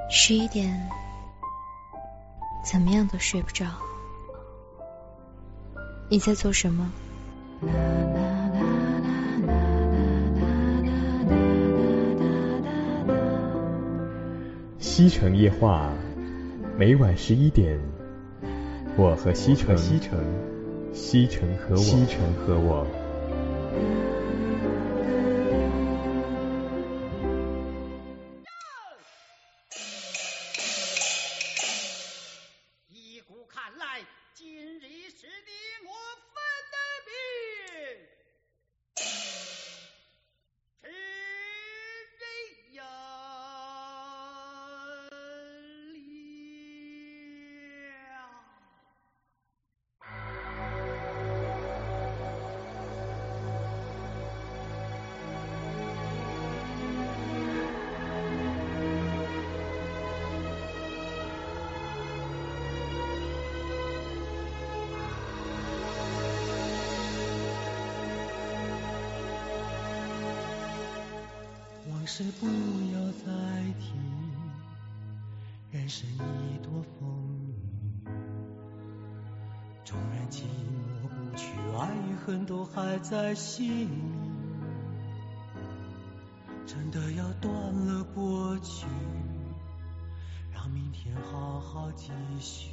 11点，怎么样都睡不着。你在做什么？ 西城夜话，每晚11点，我和西城，西城和我。 依古看来，今日是你我分的病，是人有理。 往事不要再提，人生已多风雨，纵然寂寞不去，爱与恨都还在心里，真的要断了过去，让明天好好继续，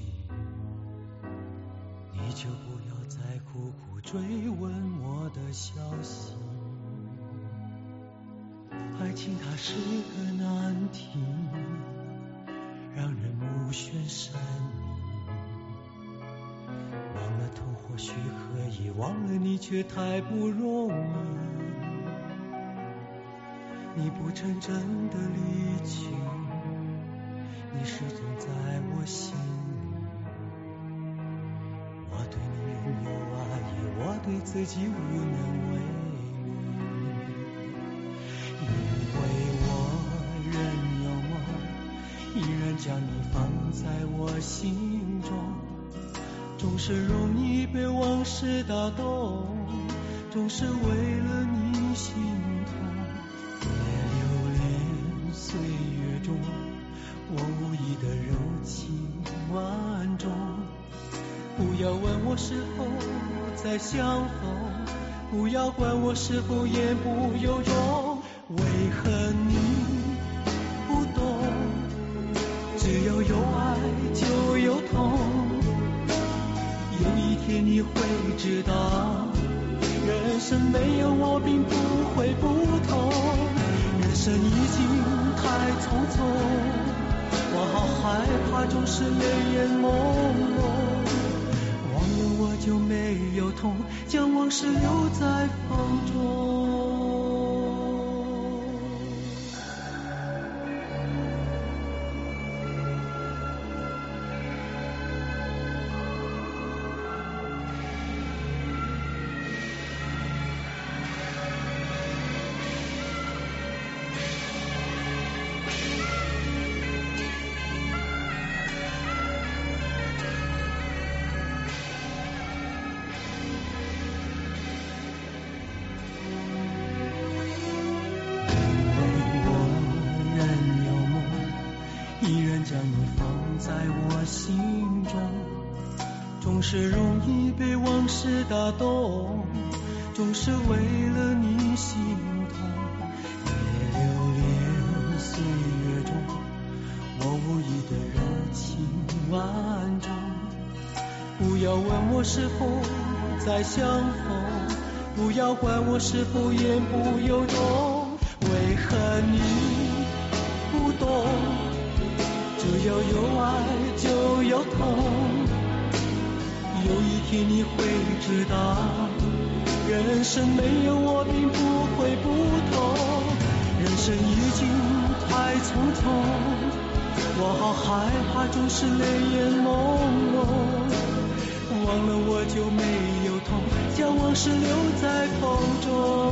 你就不要再苦苦追问我的消息。爱情它是个难题，让人目眩神迷，忘了痛或许可以，忘了你却太不容易。你不曾真的离去，你始终在我心里。我对你仍有爱意，我对自己无能为力。因为我仍有梦，依然将你放在我心中，总是容易被往事打动，总是为了你心痛。别留恋岁月中我无意的柔情万种，不要问我是否再相逢，不要管我是否言不由衷。为何你不懂？只要有爱就有痛，有一天你会知道，人生没有我并不会不同。人生已经太匆匆，我好害怕总是泪眼朦胧，忘了我就没有痛，将往事留在风中。总是容易被往事打动，总是为了你心痛。别留恋岁月中我无意的柔情万种，不要问我是否再相逢，不要管我是否言不由衷。为何你不懂？只要有爱就有痛，有一天你会知道，人生没有我并不会不同。人生已经太匆匆，我好害怕总是泪眼朦胧，忘了我就没有痛，将往事留在风中。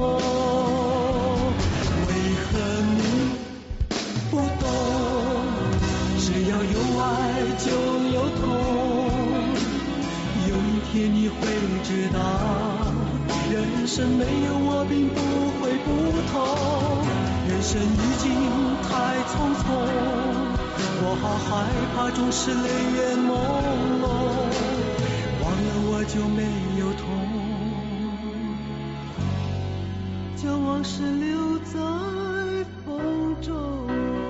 为何你不懂？只要有爱就有痛，有一天你会知道，人生没有我并不会不同。人生已经太匆匆，我我好害怕，总是泪眼朦胧，忘了我就没有痛，将往事留在风中。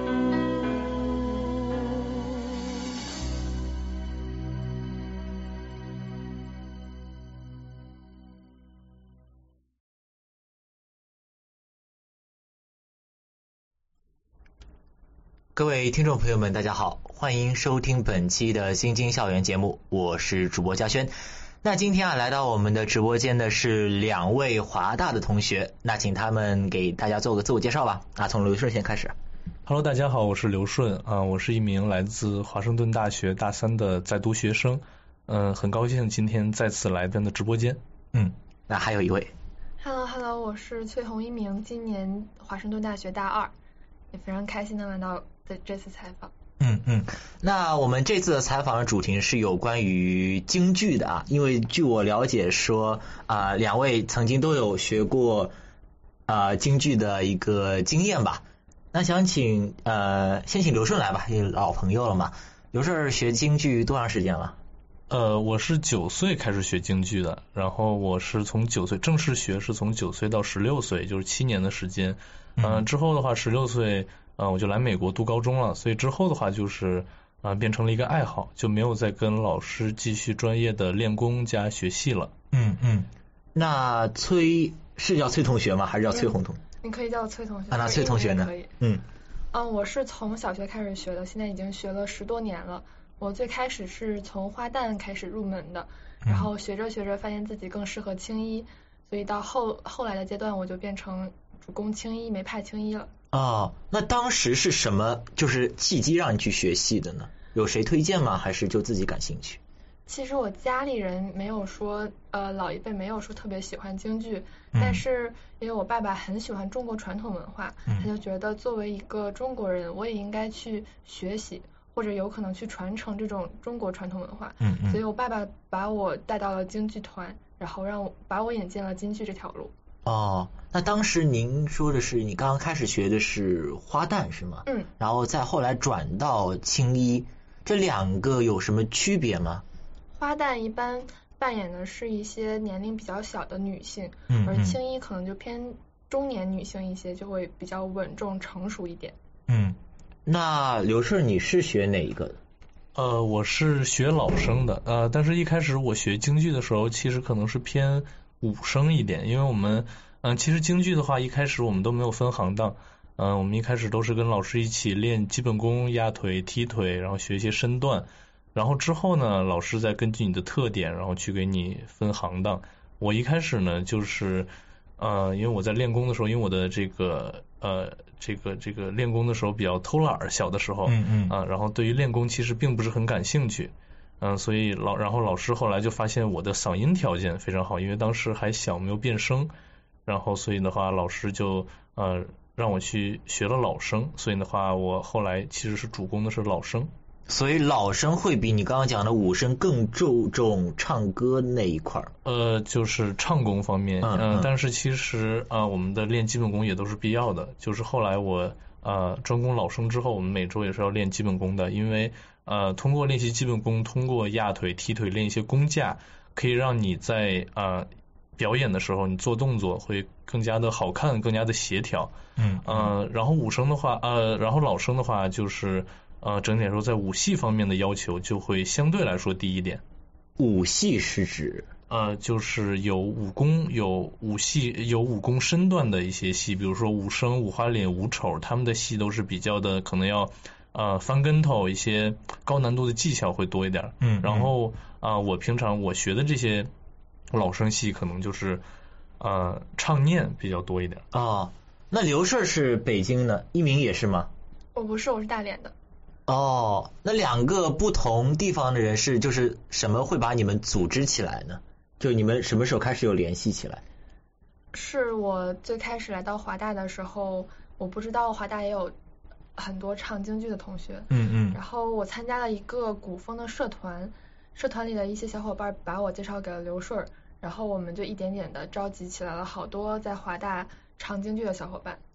各位听众朋友们大家好，欢迎收听本期的新京校园节目，我是主播嘉轩。那今天来到我们的直播间的是两位华大的同学，那请他们给大家做个自我介绍吧。从刘顺先开始。 Hello， 大家好，我是刘顺我是一名来自华盛顿大学大3的在读学生，很高兴今天再次来到直播间。 那还有一位。 Hello， 我是崔红一鸣，今年华盛顿大学大2，也非常开心的来到这次采访。 那我们这次的采访的主题是有关于京剧的因为据我了解说两位曾经都有学过京剧的一个经验吧。那想请先请刘顺来吧，因为老朋友了嘛。刘顺学京剧多长时间了？ 我是9岁开始学京剧的，然后我是从9岁正式学，是从9岁到16岁，就是7年的时间。之后的话16岁我就来美国读高中了，所以之后的话就是变成了一个爱好，就没有再跟老师继续专业的练功加学戏了。 那崔是叫崔同学吗？还是叫崔红同学？ 你可以叫我崔同学。 那崔同学呢？ 可以。我是从小学开始学的，现在已经学了10多年了。我最开始是从花旦开始入门的，然后学着学着发现自己更适合青衣，所以到后来的阶段我就变成主攻青衣，梅派青衣了。 那当时是什么就是契机让你去学戏的呢？有谁推荐吗？还是就自己感兴趣？ 其实我家里人没有说老一辈没有说特别喜欢京剧，但是因为我爸爸很喜欢中国传统文化，他就觉得作为一个中国人我也应该去学习，或者有可能去传承这种中国传统文化。所以我爸爸把我带到了京剧团，然后把我引进了京剧这条路。 那当时您说的是你刚刚开始学的是花旦是吗？然后再后来转到青衣，这两个有什么区别吗？ 花旦一般扮演的是一些年龄比较小的女性，而青衣可能就偏中年女性一些，就会比较稳重成熟一点。 那刘顺你是学哪一个的？ 我是学老生的，但是一开始我学京剧的时候其实可能是偏武生一点，因为我们其实京剧的话一开始我们都没有分行当，我们一开始都是跟老师一起练基本功，压腿踢腿，然后学一些身段，然后之后呢老师再根据你的特点然后去给你分行当。我一开始呢就是因为我在练功的时候，因为我的这个练功的时候比较偷懒，小的时候然后对于练功其实并不是很感兴趣，所以然后老师后来就发现我的嗓音条件非常好，因为当时还小没有变声，然后所以的话老师就让我去学了老生，所以的话我后来其实是主攻的是老生。 所以老生会比你刚刚讲的武生更注重唱歌那一块就是唱功方面但是其实我们的练基本功也都是必要的，就是后来我专攻老生之后，我们每周也是要练基本功的，因为通过练习基本功，通过压腿踢腿练一些功架，可以让你在表演的时候你做动作会更加的好看，更加的协调。然后武生的话然后老生的话就是整体来说在武戏方面的要求就会相对来说低一点。 武戏是指就是有武功有武戏有武功身段的一些戏，比如说武生武花脸武丑，他们的戏都是比较的可能要翻跟头，一些高难度的技巧会多一点。然后我平常我学的这些老生戏可能就是唱念比较多一点。 那刘顺是北京的，一鸣也是吗？ 我不是，我是大连的。 那两个不同地方的人是就是什么会把你们组织起来呢？就你们什么时候开始有联系起来？ 是我最开始来到华大的时候，我不知道华大也有很多唱京剧的同学。然后我参加了一个古风的社团，社团里的一些小伙伴把我介绍给了刘顺，然后我们就一点点的召集起来了好多在华大唱京剧的小伙伴。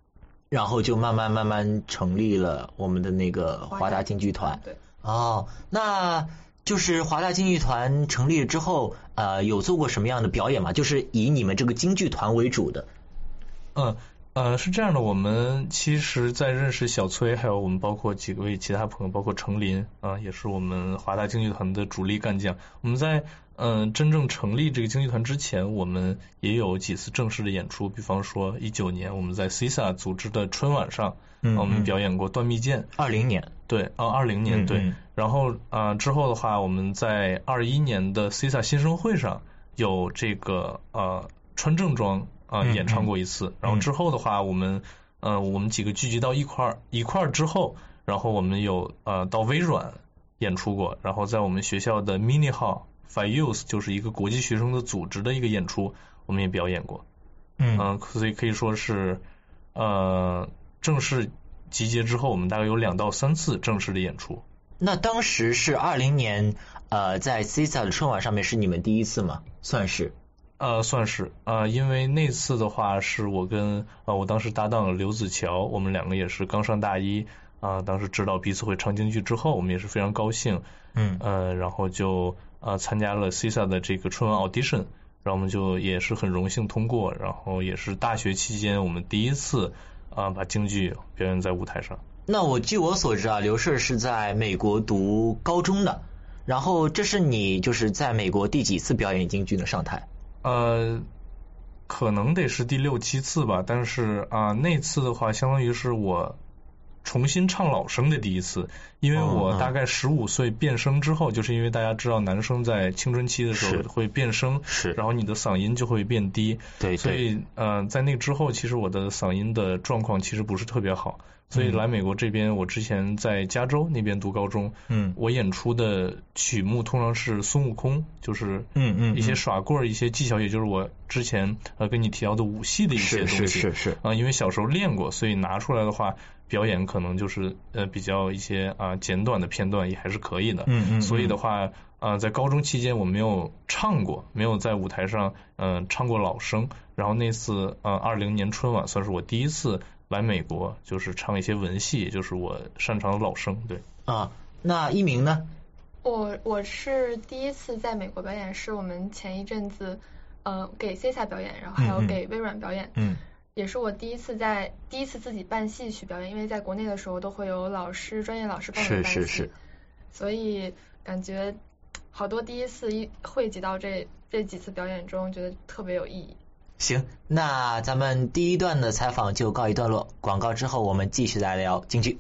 然后就慢慢成立了我们的那个华大京剧团。 对。 哦，那就是华大京剧团成立了之后，有做过什么样的表演吗？就是以你们这个京剧团为主的。 是这样的，我们其实在认识小崔，还有我们包括几位其他朋友，包括程林也是我们华大京剧团的主力干将。我们在真正成立这个京剧团之前，我们也有几次正式的演出，比方说19年我们在 CISA 组织的春晚上，我们表演过《断臂剑》。 20年， 对，20年，对。然后之后的话，我们在21年的 CISA 新生会上有这个穿正装演唱过一次。然后之后的话，我们几个聚集到一块儿之后，然后我们有到微软演出过，然后在我们学校的 Mini Hall for Youth 就是一个国际学生的组织的一个演出，我们也表演过。所以可以说是正式集结之后，我们大概有2到3次正式的演出。 那当时是20年在 CISA 的春晚上面是你们第一次吗？算是。 算是因为那次的话是我跟我当时搭档刘子乔，我们2个也是刚上大一当时知道彼此会唱京剧之后，我们也是非常高兴。然后就参加了 CISA 的这个春晚 audition， 然后我们就也是很荣幸通过，然后也是大学期间我们第一次把京剧表演在舞台上。 那据我所知刘顺是在美国读高中的，然后这是你就是在美国第几次表演京剧呢？上台？ 可能得是第6、7次吧，但是那次的话相当于是我重新唱老生的第一次，因为我大概15岁变声之后，就是因为大家知道男生在青春期的时候会变声， 是， 然后你的嗓音就会变低， 对， 所以在那之后，其实我的嗓音的状况其实不是特别好，所以来美国这边，我之前在加州那边读高中，我演出的曲目通常是孙悟空，就是一些耍棍一些技巧，也就是我之前跟你提到的武戏的一些东西， 是因为小时候练过，所以拿出来的话表演可能就是比较一些简短的片段也还是可以的。所以的话在高中期间我没有唱过，没有在舞台上唱过老生，然后那次20年春晚算是我第一次来美国，就是唱一些文戏，也就是我擅长的老生。对那一鸣呢？ 我是第一次在美国表演，是我们前一阵子给 CISA 表演，然后还有给微软表演。也是我第一次自己办戏去表演，因为在国内的时候都会有专业老师帮我们办戏， 是， 所以感觉好多第一次汇集到这几次表演中，觉得特别有意义。 行，那咱们第一段的采访就告一段落，广告之后我们继续来聊京剧。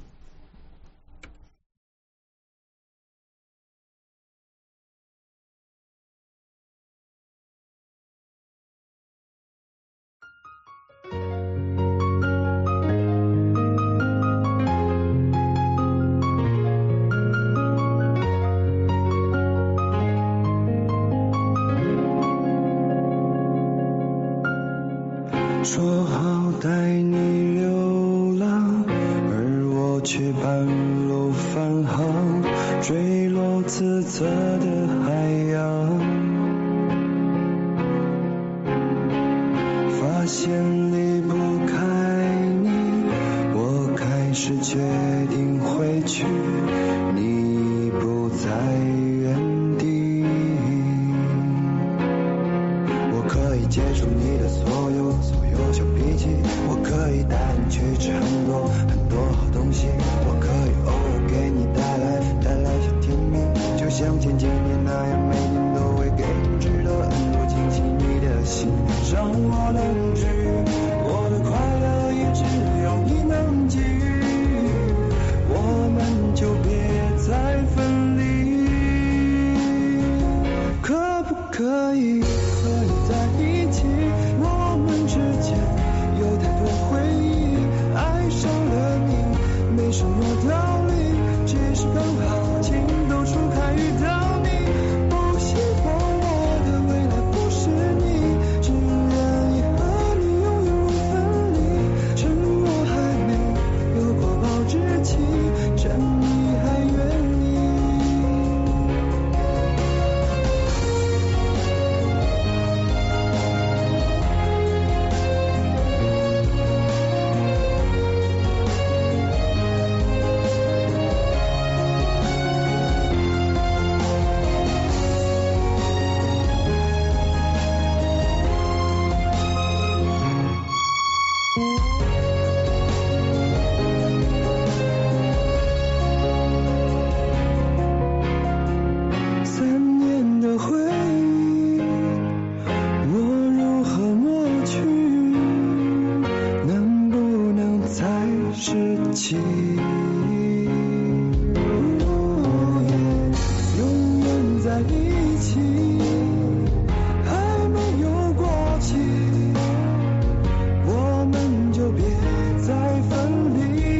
说好带你流浪，而我却半路返航，坠落自责的海洋，发现离不开你，我开始决定回去，你不在原地，我可以接受你的所有小脾气，我可以带你去吃很多好东西，我可以偶尔给你带来小甜蜜，就像前几年那样，每年都会给你值得很多惊喜，你的心让我能治愈，我的快乐也只有你能给予，我们就别再分离，可不可以和你在一起，我们之间有太多回忆，爱上了你没什么道理，只是刚好情窦初开遇到你，不希望我的未来不是你，只愿意和你永远不分离，趁我还没有过保质期，趁你还愿意。 永远在一起，还没有过期，我们就别再分离。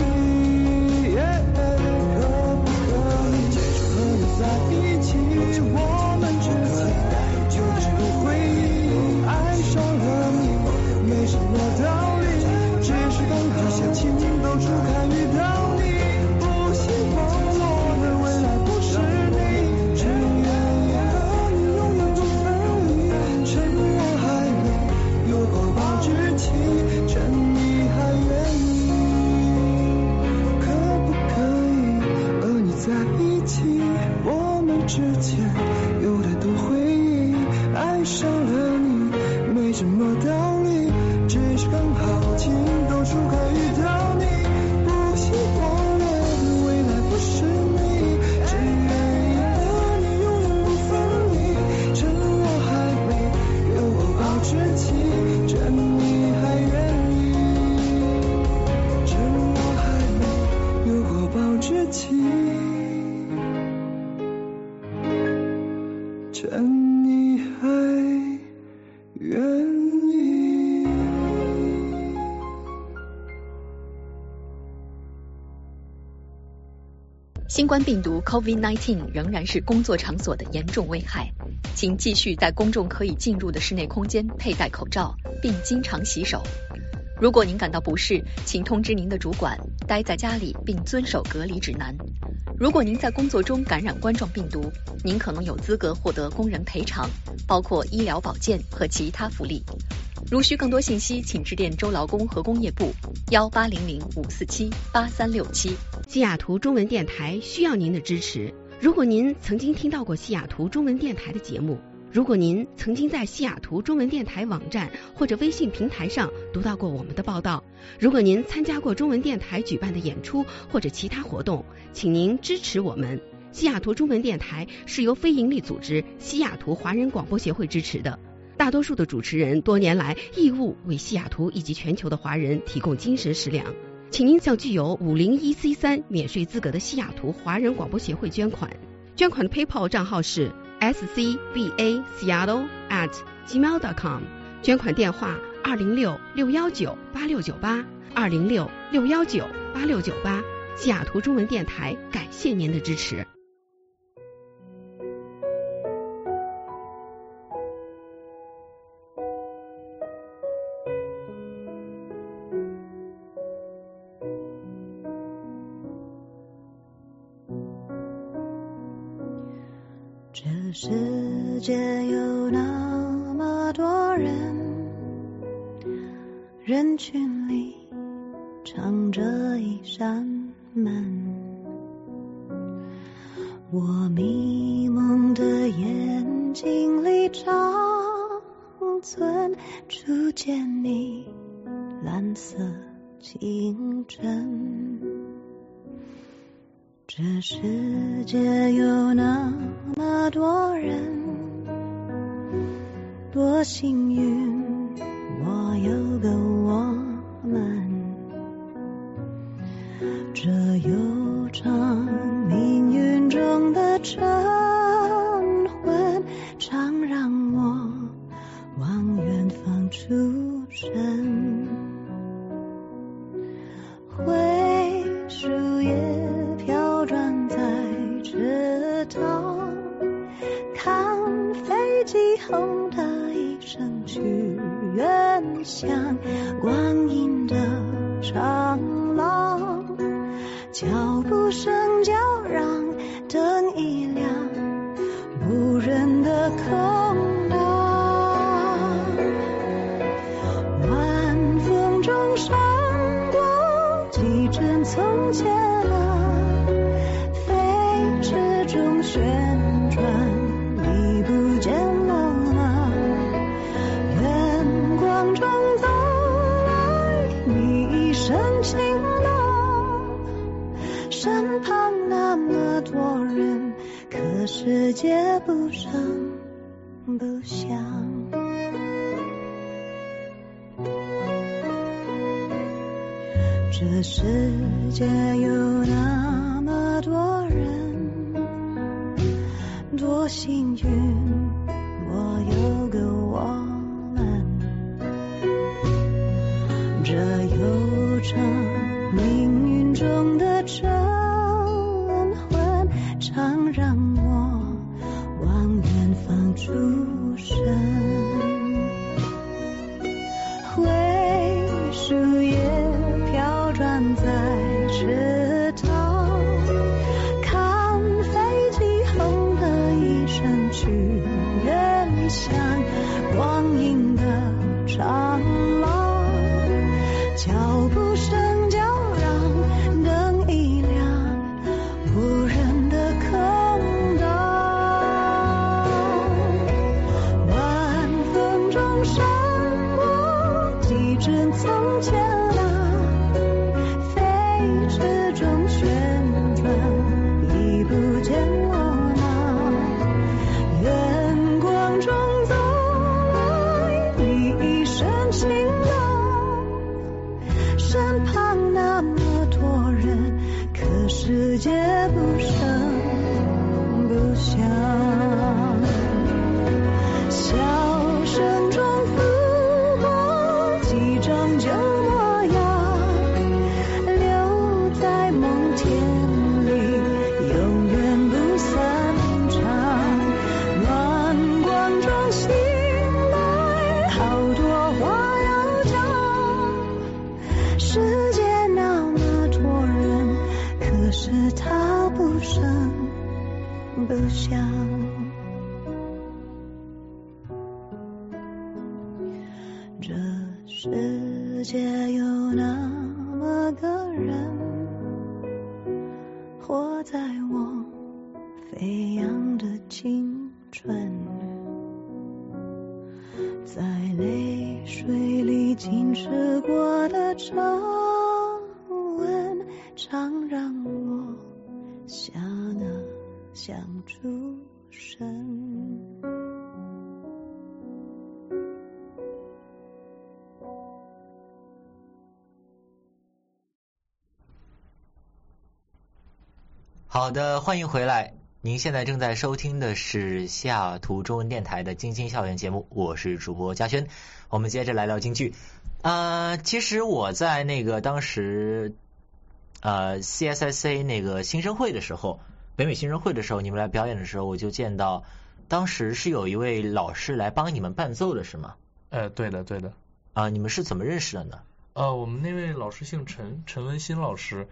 可不可以和你在一起？我们之间就只有回忆，爱上了你没什么道理，只是刚好情窦初开遇到你，不希望我的未来不是你，只愿意和你永远不分离，趁我还没有怀抱之期，趁你还愿意。可不可以和你在一起？我们之间有太多回忆，爱上了你没什么道理，只是刚好情窦初开遇到你，不希望我的未来不是你，只愿意和你永远不分离，趁我还没有怀抱之期，趁你还愿意，趁我还没有怀抱之期，趁你还愿意。 新冠病毒 COVID-19 仍然是工作场所的严重危害，请继续在公众可以进入的室内空间佩戴口罩，并经常洗手。如果您感到不适，请通知您的主管，待在家里并遵守隔离指南。如果您在工作中感染冠状病毒，您可能有资格获得工人赔偿，包括医疗保健和其他福利。如需更多信息，请致电州劳工和工业部1800-547-8367。 西雅图中文电台需要您的支持。如果您曾经听到过西雅图中文电台的节目，如果您曾经在西雅图中文电台网站或者微信平台上读到过我们的报道，如果您参加过中文电台举办的演出或者其他活动，请您支持我们。西雅图中文电台是由非营利组织西雅图华人广播协会支持的，大多数的主持人多年来义务为西雅图以及全球的华人提供精神食粮。请您向具有501C3免税资格的西雅图华人广播协会捐款。捐款的 PayPal 账号是scvaseattle@gmail.com， 捐款电话206-619-8698 206-619-8698。西雅图中文电台感谢您的支持。 这世界有那么多人，人群里藏着一扇门，我迷蒙的眼睛里长存初见你蓝色清晨。这世界有那么多人，多幸运我有个我们，这悠长命运中的晨昏，常让我往远方出神。灰树叶飘转在池塘，看飞机轰的一声去远乡，光阴的长廊，脚步声叫嚷，灯一亮，无人的空荡，晚风中闪过几帧从前啊，飞驰中旋转，你不见了吗？远光中走来你一身晴朗，身旁那么多人，可世界不声不响。 这世界有那么多人，多幸运我有个我们，这悠长命运中的晨昏，常让我往远方出神。灰树叶飘转在池塘，看飞机轰的一声去远乡，光阴的长廊，脚步声叫嚷，灯一亮，无人的空荡，晚风中闪过几帧从前啊，飞驰中旋转，已不见我吗？远光中走来你一身晴朗，身旁那么多人，可世界不声不响，笑声中拂过几张旧模样，留在梦田里，永远不散场。暖光中醒来，好多话要讲，世界那么多人，可是他不声不响。这世界有那么个人，活在我飞扬的青春，在泪水里浸湿过的皱纹，常让我想啊想出神。 好的，欢迎回来。您现在正在收听的是西雅图中文电台的京津校园节目，我是主播嘉轩。我们接着来聊京剧。其实我在那个当时CSSA 那个新生会的时候，北美新生会的时候，你们来表演的时候，我就见到当时是有一位老师来帮你们伴奏的，是吗？ 对的。 你们是怎么认识的呢？ 我们那位老师姓陈文新老师，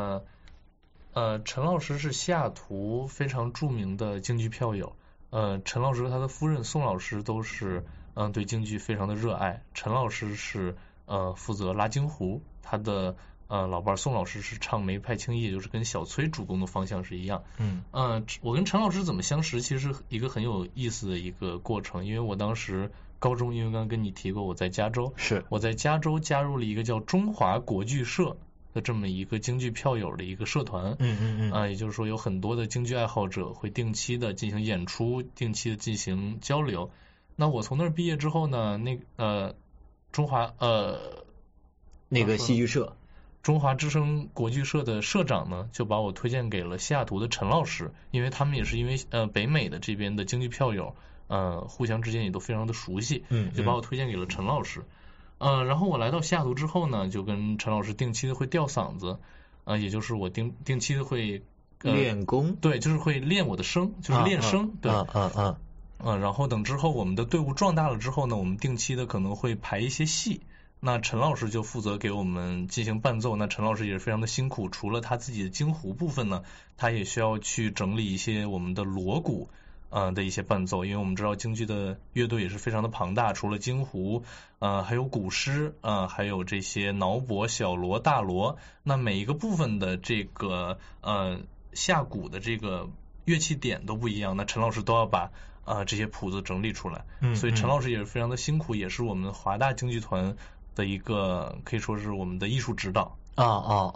陈老师是西雅图非常著名的京剧票友，陈老师和他的夫人宋老师都是对京剧非常的热爱。陈老师是负责拉京胡，他的老伴宋老师是唱梅派青衣，也就是跟小崔主攻的方向是一样。我跟陈老师怎么相识，其实一个很有意思的一个过程，因为我当时高中，因为刚刚跟你提过我在加州，我在加州加入了一个叫中华国剧社的这么一个京剧票友的一个社团，也就是说有很多的京剧爱好者会定期的进行演出，定期的进行交流。那我从那儿毕业之后呢，中华那个戏剧社中华之声国剧社的社长呢，就把我推荐给了西雅图的陈老师，因为他们也是因为北美的这边的京剧票友，互相之间也都非常的熟悉，就把我推荐给了陈老师。然后我来到西雅图之后呢，就跟陈老师定期的会吊嗓子，也就是我定期的会练功， 对，就是会练我的声，就是练声，对，然后等之后我们的队伍壮大了之后呢，我们定期的可能会排一些戏，那陈老师就负责给我们进行伴奏。那陈老师也是非常的辛苦，除了他自己的京胡部分呢，他也需要去整理一些我们的锣鼓的一些伴奏，因为我们知道京剧的乐队也是非常的庞大，除了京胡还有鼓师还有这些挠钹、小锣、大锣，那每一个部分的这个下鼓的这个乐器点都不一样，那陈老师都要把这些谱子整理出来，所以陈老师也是非常的辛苦，也是我们华大京剧团的一个可以说是我们的艺术指导。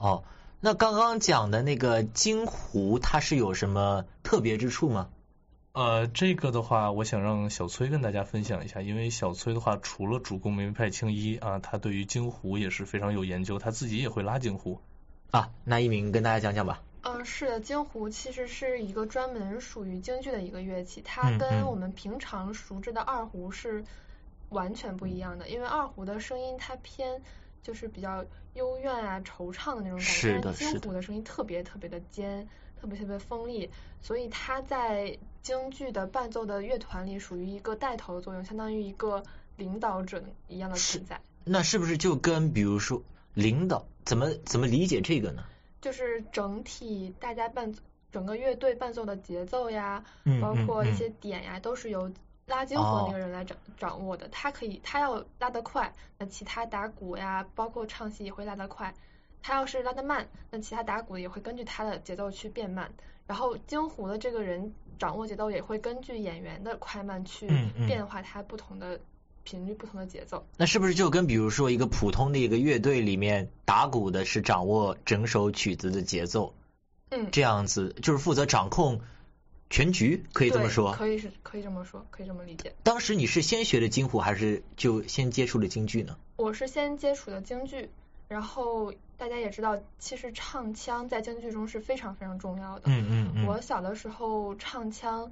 那刚刚讲的那个京胡它是有什么特别之处吗？ 这个的话，我想让小崔跟大家分享一下，因为小崔的话，除了主攻梅派青衣啊，他对于京胡也是非常有研究，他自己也会拉京胡啊。那一鸣跟大家讲讲吧。 是的，京胡其实是一个专门属于京剧的一个乐器，它跟我们平常熟知的二胡是完全不一样的，因为二胡的声音它偏就是比较幽怨啊、惆怅的那种感觉，但是京胡的声音特别特别的尖，特别特别锋利，所以它在京剧的伴奏的乐团里属于一个带头作用，相当于一个领导者一样的存在。 那是不是就跟比如说领导怎么理解这个呢？ 就是整体大家整个乐队伴奏的节奏呀，包括一些点呀，都是由拉京胡的那个人来掌握的。他要拉得快，那其他打鼓呀，包括唱戏也会拉得快。他要是拉得慢，那其他打鼓也会根据他的节奏去变慢。然后京胡的这个人掌握节奏也会根据演员的快慢去变化他不同的频率、不同的节奏。 那是不是就跟比如说一个普通的一个乐队里面打鼓的是掌握整首曲子的节奏，这样子就是负责掌控全局，可以这么说？ 可以这么说，可以这么理解。 当时你是先学的京胡，还是就先接触了京剧呢？ 我是先接触的京剧，然后大家也知道，其实唱腔在京剧中是非常非常重要的。我小的时候唱腔，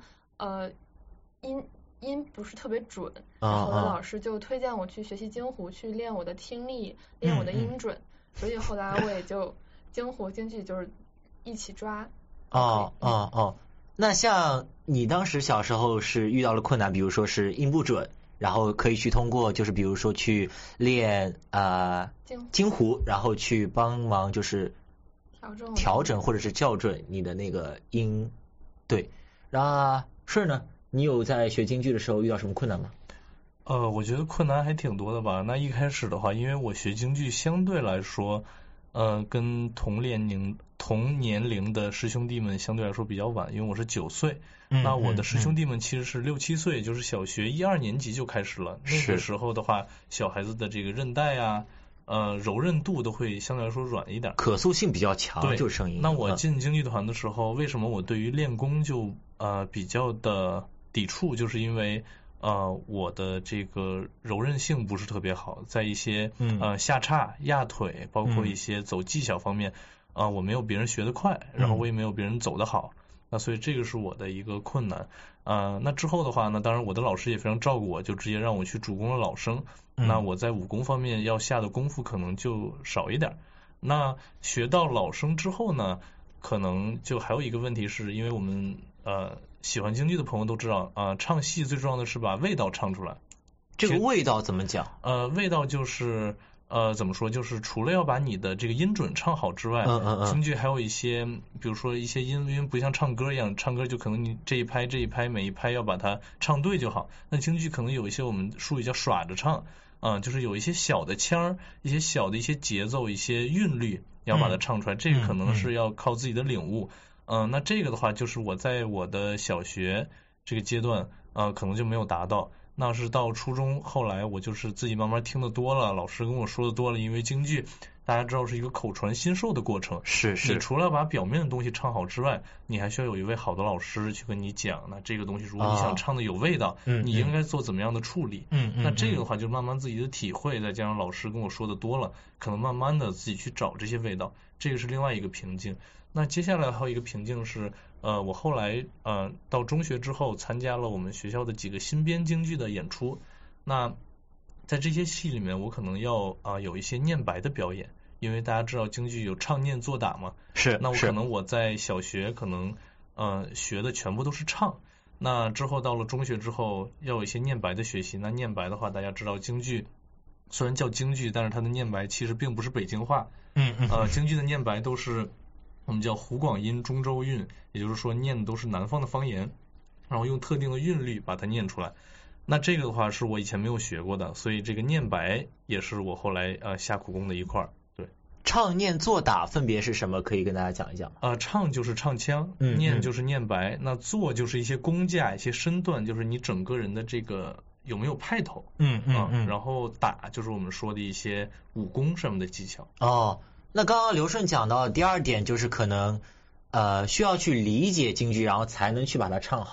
音不是特别准，然后我的老师就推荐我去学习京胡，去练我的听力，练我的音准，所以后来我也就京胡、京剧就是一起抓。 那像你当时小时候是遇到了困难，比如说是音不准，然后可以去通过就是比如说去练京胡，然后去帮忙就是调整或者是校准你的那个音。对，是呢，你有在学京剧的时候遇到什么困难吗？ 我觉得困难还挺多的吧。那一开始的话，因为我学京剧相对来说跟同年龄的师兄弟们相对来说比较晚，因为我是9岁，那我的师兄弟们其实是6、7岁，就是小学1、2年级就开始了。那个时候的话，小孩子的这个韧带啊，柔韧度都会相对来说软一点， 可塑性比较强， 对， 就是声音。 那我进京剧团的时候，为什么我对于练功就比较的抵触，就是因为我的这个柔韧性不是特别好，在一些下叉、压腿，包括一些走技巧方面，我没有别人学得快，然后我也没有别人走得好，那所以这个是我的一个困难。那之后的话呢，当然我的老师也非常照顾我，就直接让我去主攻了老生。那我在武功方面要下的功夫可能就少一点。那学到老生之后呢，可能就还有一个问题，是因为我们喜欢京剧的朋友都知道唱戏最重要的是把味道唱出来。 这个味道怎么讲？ 味道就是怎么说，就是除了要把你的这个音准唱好之外，京剧还有一些，比如说一些音，因为不像唱歌一样，唱歌就可能你这一拍每一拍要把它唱对就好。那京剧可能有一些我们术语叫耍着唱，就是有一些小的腔，一些小的一些节奏，一些韵律要把它唱出来，这个可能是要靠自己的领悟。那这个的话，就是我在我的小学这个阶段可能就没有达到。那是到初中，后来我就是自己慢慢听得多了，老师跟我说的多了，因为京剧大家知道是一个口传心授的过程， 是你除了把表面的东西唱好之外，你还需要有一位好的老师去跟你讲，那这个东西如果你想唱的有味道，你应该做怎么样的处理。那这个的话就慢慢自己的体会，再加上老师跟我说的多了，可能慢慢的自己去找这些味道，这个是另外一个瓶颈。那接下来还有一个瓶颈是我后来到中学之后参加了我们学校的几个新编京剧的演出。那在这些戏里面，我可能要有一些念白的表演，因为大家知道京剧有唱念做打嘛。 是。 那我可能我在小学可能学的全部都是唱，那之后到了中学之后要有一些念白的学习。那念白的话，大家知道京剧虽然叫京剧，但是它的念白其实并不是北京话。京剧的念白都是我们叫湖广音、中州韵，也就是说念的都是南方的方言，然后用特定的韵律把它念出来。那这个的话是我以前没有学过的，所以这个念白也是我后来下苦功的一块。对， 唱念做打分别是什么？可以跟大家讲一讲吗？ 唱就是唱腔，念就是念白，那做就是一些功架、一些身段，就是你整个人的这个有没有派头。然后打就是我们说的一些武功上面的技巧。 那刚刚刘顺讲到第二点，就是可能需要去理解京剧，然后才能去把它唱好。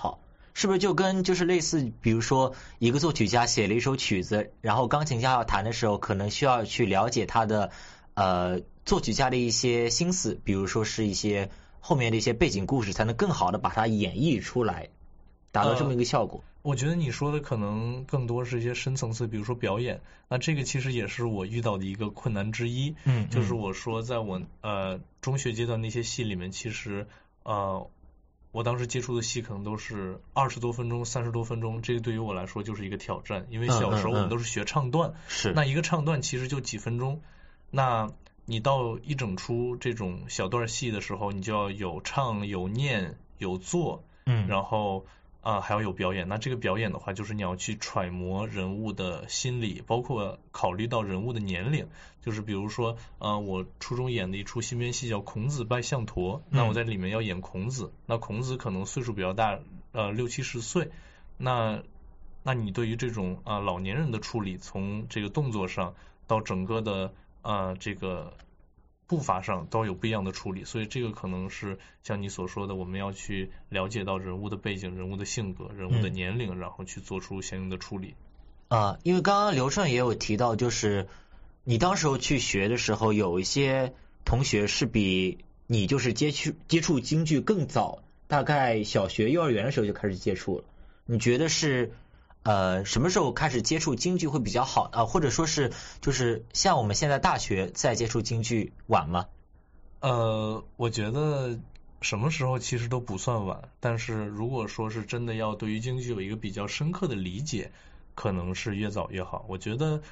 是不是就跟就是类似，比如说一个作曲家写了一首曲子，然后钢琴家要弹的时候，可能需要去了解他的作曲家的一些心思，比如说是一些后面的一些背景故事，才能更好的把它演绎出来，达到这么一个效果。 我觉得你说的可能更多是一些深层次，比如说表演。那这个其实也是我遇到的一个困难之一。就是我说在我中学阶段那些戏里面，其实我当时接触的戏可能都是20多分钟、30多分钟，这个对于我来说就是一个挑战，因为小时候我们都是学唱段， 是那一个唱段其实就几分钟，那你到一整出这种小段戏的时候，你就要有唱、有念、有做，然后还要有表演。那这个表演的话，就是你要去揣摩人物的心理，包括考虑到人物的年龄。就是比如说我初中演的一出新编戏叫《孔子拜项佗》，那我在里面要演孔子，那孔子可能岁数比较大，60、70岁，那你对于这种老年人的处理，从这个动作上到整个的这个步伐上都有不一样的处理，所以这个可能是像你所说的，我们要去了解到人物的背景、人物的性格、人物的年龄，然后去做出相应的处理。 因为刚刚刘畅也有提到，就是你当时候去学的时候，有一些同学是比你就是接触京剧更早，大概小学、幼儿园的时候就开始接触了。你觉得是什么时候开始接触京剧会比较好或者说是就是像我们现在大学再接触京剧晚吗？ 我觉得什么时候其实都不算晚，但是如果说是真的要对于京剧有一个比较深刻的理解，可能是越早越好。我觉得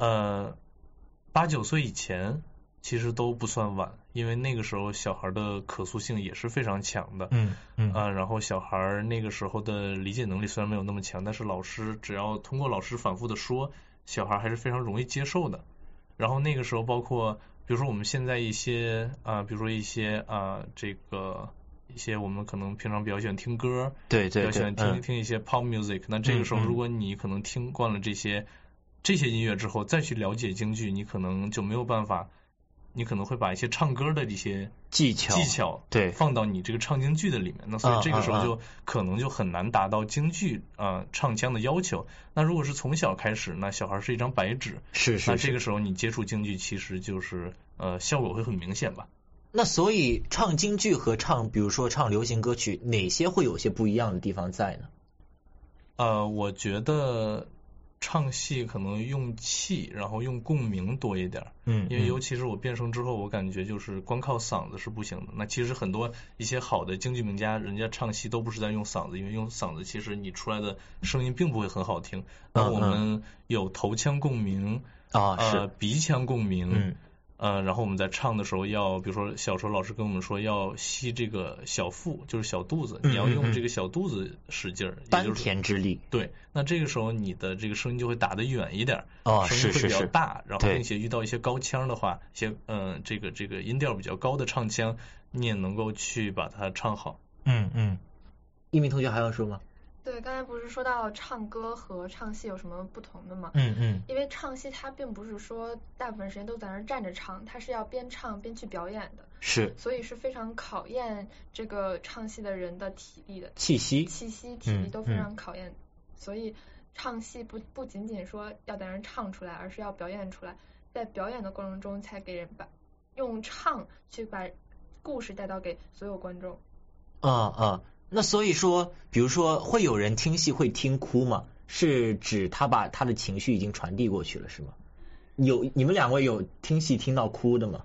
8、9岁以前其实都不算晚，因为那个时候小孩的可塑性也是非常强的。然后小孩那个时候的理解能力虽然没有那么强，但是老师只要通过老师反复的说，小孩还是非常容易接受的。然后那个时候包括比如说我们现在一些比如说一些这个一些我们可能平常比较喜欢听歌， 对， 比较喜欢听一些 pop music，那这个时候如果你可能听惯了这些音乐之后，再去了解京剧，你可能就没有办法，你可能会把一些唱歌的一些技巧对放到你这个唱京剧的里面，那所以这个时候就可能就很难达到京剧唱腔的要求。那如果是从小开始，那小孩是一张白纸， 是那这个时候你接触京剧其实就是效果会很明显吧。 那所以唱京剧和比如说唱流行歌曲，哪些会有些不一样的地方在呢？ 我觉得唱戏可能用气，然后用共鸣多一点。因为尤其是我变声之后，我感觉就是光靠嗓子是不行的。那其实很多一些好的京剧名家，人家唱戏都不是在用嗓子，因为用嗓子其实你出来的声音并不会很好听。那我们有头腔共鸣鼻腔共鸣。然后我们在唱的时候要，比如说小时候老师跟我们说要吸这个小腹，就是小肚子，你要用这个小肚子使劲儿， 丹田之力。 对，那这个时候你的这个声音就会打得远一点，声音会比较大，然后并且遇到一些高腔的话，一些这个音调比较高的唱腔，你也能够去把它唱好。 一鸣同学还要说吗？ 对，刚才不是说到唱歌和唱戏有什么不同的吗？因为唱戏它并不是说大部分时间都在那儿站着唱，它是要边唱边去表演的， 是， 所以是非常考验这个唱戏的人的体力的， 气息、 体力都非常考验，所以唱戏不仅仅说要在那儿唱出来，而是要表演出来，在表演的过程中才给人用唱去把故事带到给所有观众。 那所以说，比如说会有人听戏会听哭吗？是指他把他的情绪已经传递过去了，是吗？你们两位有听戏听到哭的吗？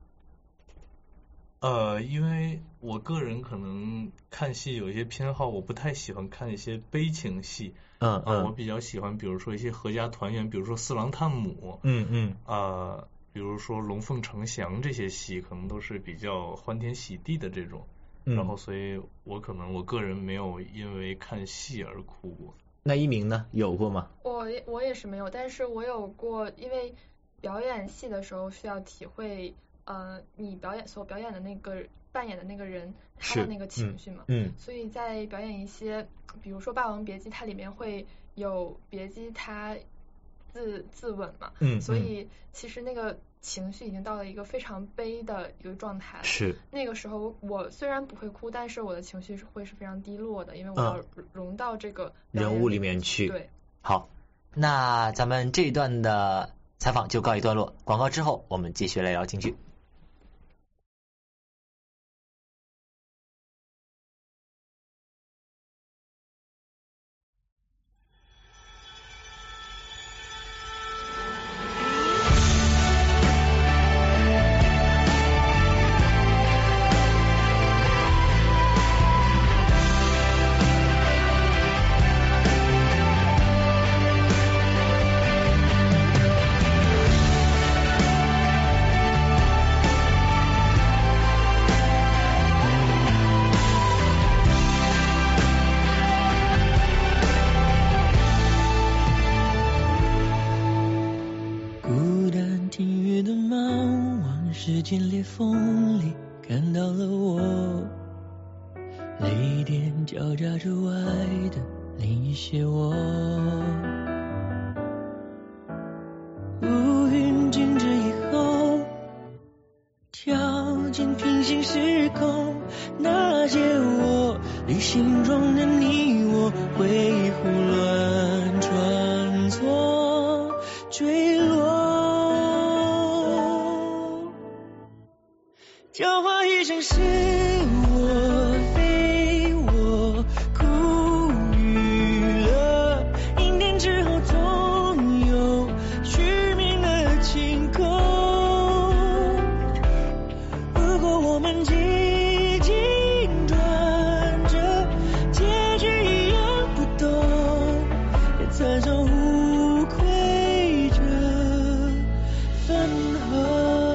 因为我个人可能看戏有一些偏好，我不太喜欢看一些悲情戏。我比较喜欢比如说一些合家团圆，比如说四郎探母，比如说龙凤呈祥，这些戏可能都是比较欢天喜地的这种。然后所以我个人没有因为看戏而哭过。 那一鸣呢，有过吗？ 我也是没有，但是我有过，因为表演戏的时候需要体会你所表演的那个扮演的那个人他的那个情绪嘛，所以在表演一些比如说《霸王别姬》，它里面会有别姬她自刎嘛，所以其实那个情绪已经到了一个非常悲的一个状态。 是那个时候我虽然不会哭，但是我的情绪会是非常低落的，因为我要融到这个人物里面去。 对， 好，那咱们这一段的采访就告一段落，广告之后我们继续来聊京剧。 间裂缝里看到了我，泪点交加之外的另一些我。乌云静止以后，跳进平行时空，那些我旅行中的你我，回忆胡乱穿梭坠落。讲话一声是我非我，苦与乐，阴天之后总有虚名的晴空。如果我们几经转折，结局一样不同，也曾受无愧着分合。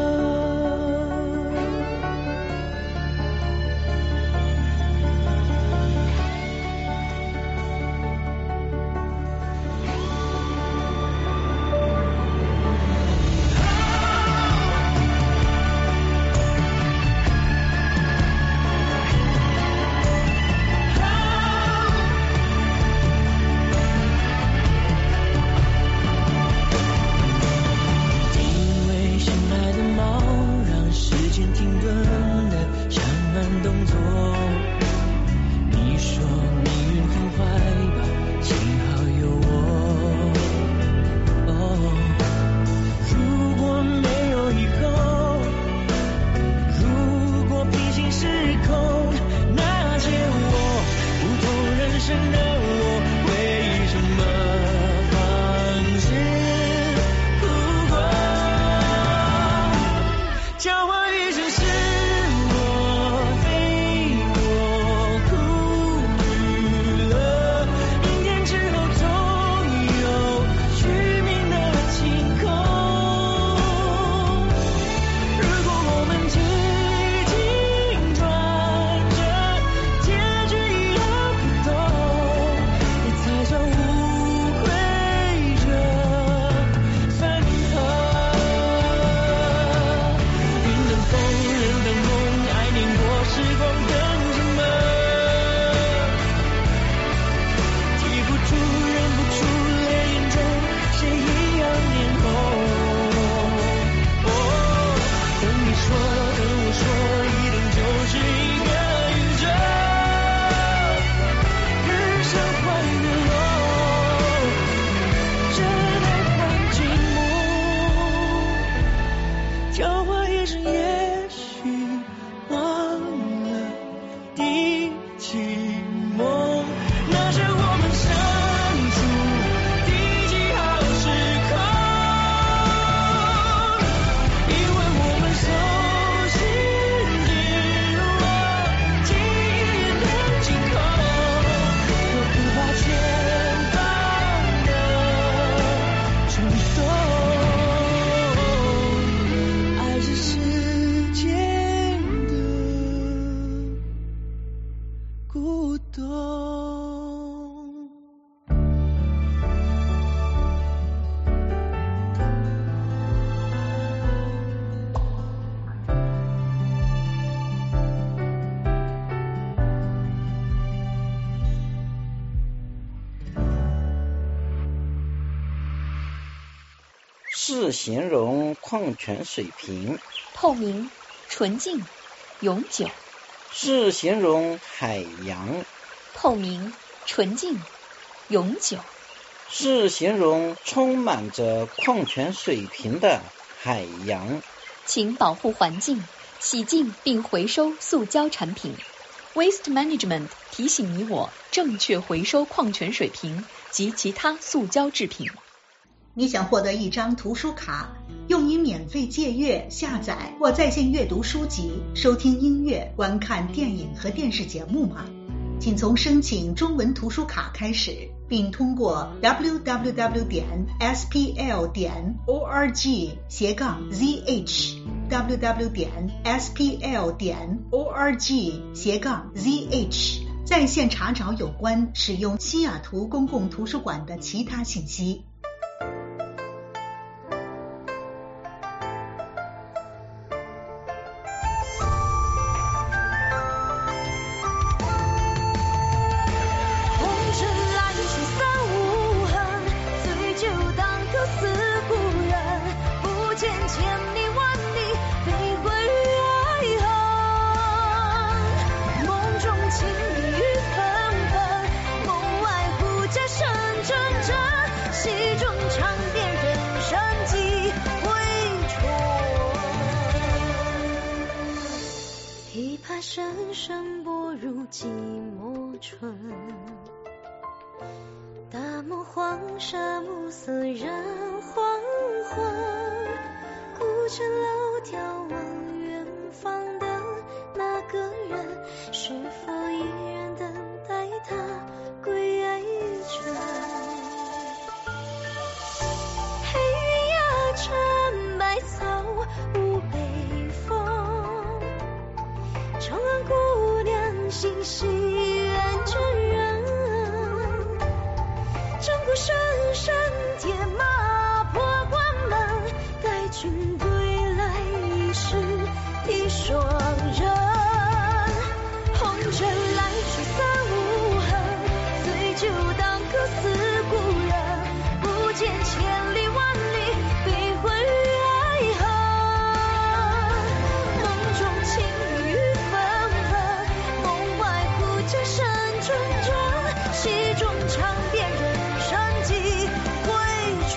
是形容矿泉水瓶。 透明、纯净、永久。 是形容海洋。 透明、纯净、永久。 是形容充满着矿泉水瓶的海洋。 请保护环境，洗净并回收塑胶产品。Waste Management 提醒你我正确回收矿泉水瓶及其他塑胶制品。 你想获得一张图书卡，用于免费借阅、下载或在线阅读书籍、收听音乐、观看电影和电视节目吗？请从申请中文图书卡开始，并通过 www.spl.org/zh www.spl.org/zh 在线查找有关使用西雅图公共图书馆的其他信息。 深深拨入寂寞春，大漠黄沙暮色染黄昏，古城楼眺望远方的那个人，是否依然等待他归程？黑云压城百草无北风，长安姑娘心系远征人，战鼓声声铁马破关门，待君归来已是一双人。红尘来去三无痕，醉酒当歌思故人，不见千里万里悲欢爱恨，梦中情雨纷纷，梦外忽见山川转，戏中唱遍人生几回春。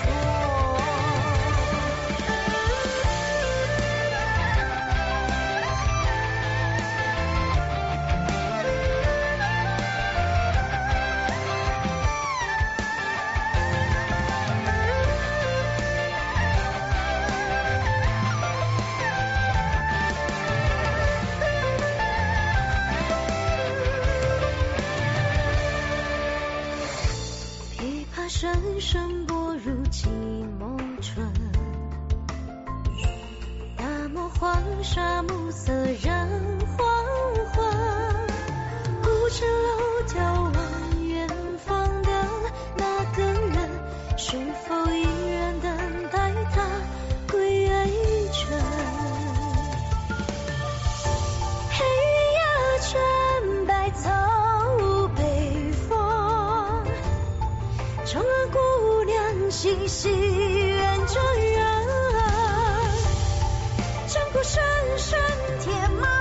琵琶声声拨入寂寞春，大漠黄沙暮色染黄昏，古城楼眺望远方的那个人，是否依然等待他归程？黑云压城百草无北风，长安姑娘心系远征人，战鼓声声铁马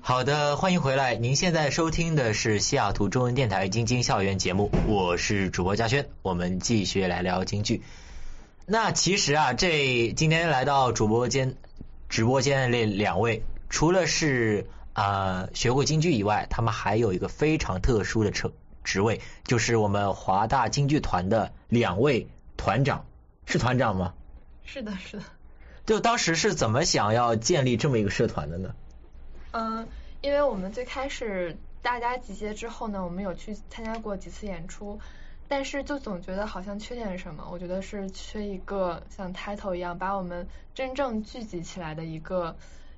好的，欢迎回来。您现在收听的是西雅图中文电台京津校园节目，我是主播嘉轩，我们继续来聊京剧。那其实啊，今天来到直播间的那两位，除了是学过京剧以外，他们还有一个非常特殊的职位，就是我们华大京剧团的两位团长。是团长吗？ 是的，是的。 就当时是怎么想要建立这么一个社团的呢？ 因为我们最开始大家集结之后呢，我们有去参加过几次演出，但是就总觉得好像缺点什么，我觉得是缺一个像 title 一样把我们真正聚集起来的一个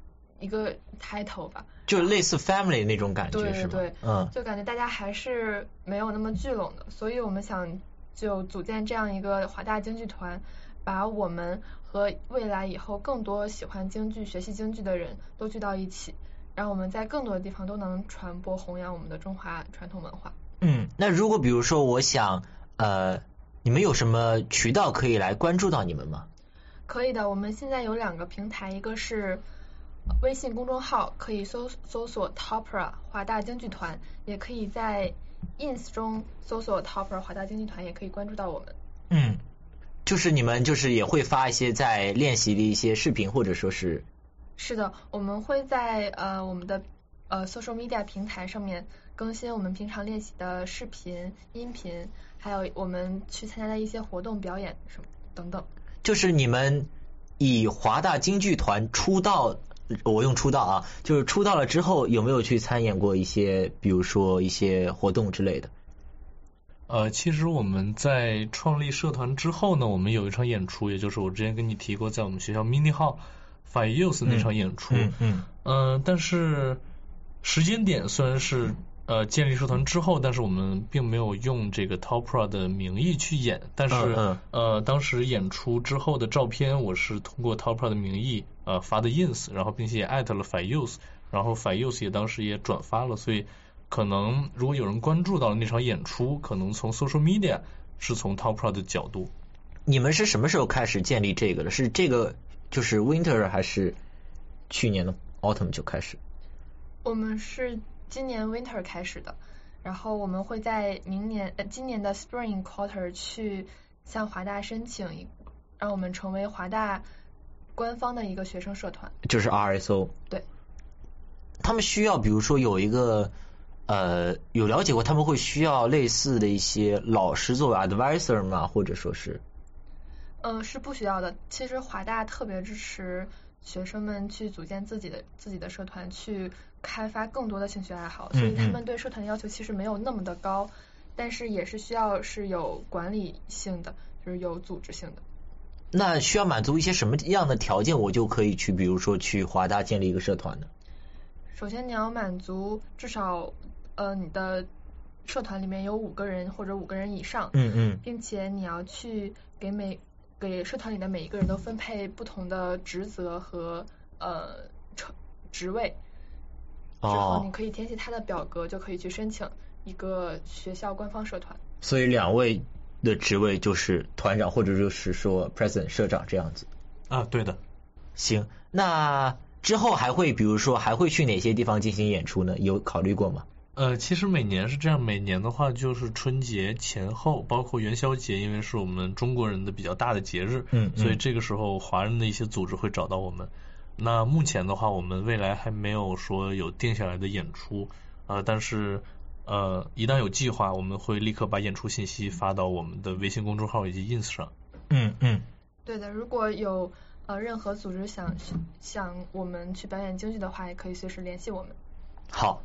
title 吧， 就类似 family 那种感觉。 对是吗？ 对，就感觉大家还是没有那么聚拢的，所以我们想就组建这样一个华大京剧团，把我们和未来以后更多喜欢京剧、学习京剧的人都聚到一起，让我们在更多的地方都能传播弘扬我们的中华传统文化。 那如果比如说我想你们有什么渠道可以来关注到你们吗？ 可以的，我们现在有2个平台，一个是微信公众号，可以搜索 Topra 华大京剧团，也可以在 ins 中搜索 Topra 华大京剧团，也可以关注到我们。 就是你们就是也会发一些在练习的一些视频，或者说是。 是的，我们会在我们的social media 平台上面更新我们平常练习的视频、音频，还有我们去参加的一些活动、表演什么等等。 就是你们以华大京剧团出道，我用出道啊，就是出道了之后有没有去参演过一些，比如说一些活动之类的？ 其实我们在创立社团之后呢，我们有一场演出，也就是我之前跟你提过，在我们学校 mini hall Five Youth 那场演出。但是时间点虽然是建立社团之后，但是我们并没有用这个 Topra 的名义去演，但是当时演出之后的照片我是通过 Topra 的名义发的 ins， 然后并且也艾特了 Five Youth， 然后 Five Youth 也当时也转发了，所以可能如果有人关注到了那场演出，可能从 social media 是从 Topra 的角度。 你们是什么时候开始建立这个的？是这个就是 winter 还是去年的 autumn 就开始？我们是今年 winter 开始的，然后我们会在今年的 spring quarter 去向华大申请，让我们成为华大官方的一个学生社团， 就是 RSO。 对。 他们需要比如说有一个有了解过他们会需要类似的一些老师作为 advisor 吗？或者说是？ 是不需要的。其实华大特别支持学生们去组建自己的社团，去开发更多的兴趣爱好，所以他们对社团的要求其实没有那么的高，但是也是需要是有管理性的，就是有组织性的。 那需要满足一些什么样的条件，我就可以去比如说去华大建立一个社团呢？ 首先你要满足至少你的社团里面有5个人或者5个人以上，并且你要去给社团里的每一个人都分配不同的职责和职位，之后你可以填写他的表格，就可以去申请一个学校官方社团。 所以2位的职位就是团长或者就是说 president 社长这样子啊？对的。 行，那之后还会比如说还会去哪些地方进行演出呢？有考虑过吗？ 其实每年是这样，每年的话就是春节前后，包括元宵节，因为是我们中国人的比较大的节日，所以这个时候华人的一些组织会找到我们。那目前的话，我们未来还没有说有定下来的演出，但是一旦有计划，我们会立刻把演出信息发到我们的微信公众号以及 ins 上。 对的，如果有任何组织想我们去表演京剧的话，也可以随时联系我们。 好。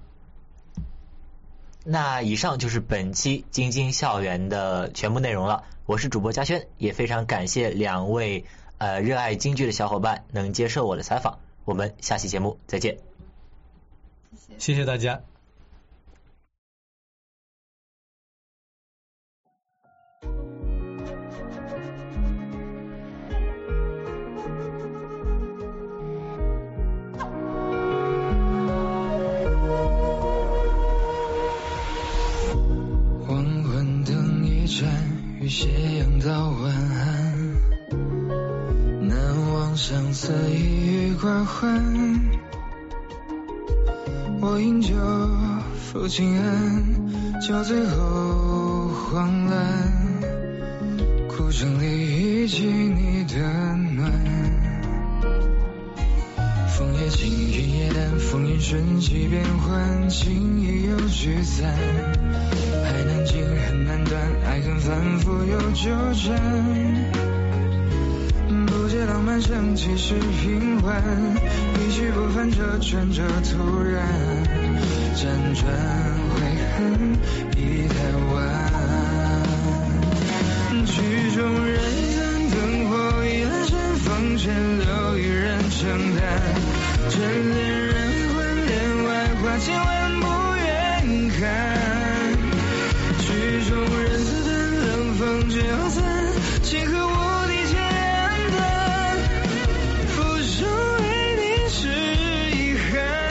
那以上就是本期京津校园的全部内容了。我是主播嘉轩，也非常感谢2位热爱京剧的小伙伴能接受我的采访。我们下期节目再见。 谢谢大家。 与斜阳到晚安，难忘相思一语寡欢。 我饮酒抚琴案，酒醉后慌乱，古城里忆起你的暖。风也轻，云也淡，风云瞬息变幻，情意又聚散。爱难尽，恨难断，爱恨反复又纠缠。不解浪漫升起时平缓，一去不返，这转折突然，辗转悔恨已太晚。曲终人散，灯火已阑珊，风尘留一人承担。这恋人换恋外，花千万不愿看。曲终人散，冷风却又散，情和无敌渐淡，浮生为你是遗憾。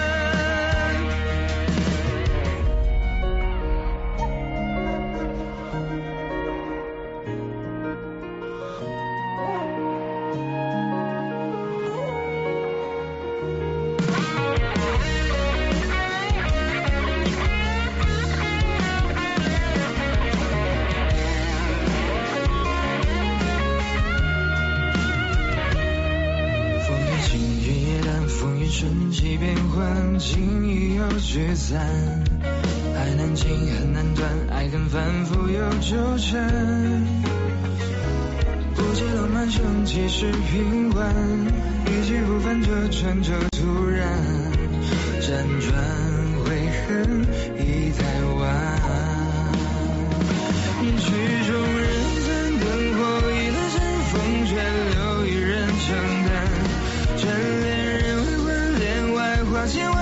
瞬息变幻，情意又聚散，爱难尽，恨难断，爱恨反复又纠缠。不解浪漫升起时平缓，一去不返，这转折突然，辗转悔恨已太晚。曲终人散，灯火已阑珊，风却留一人承担。这恋人花千万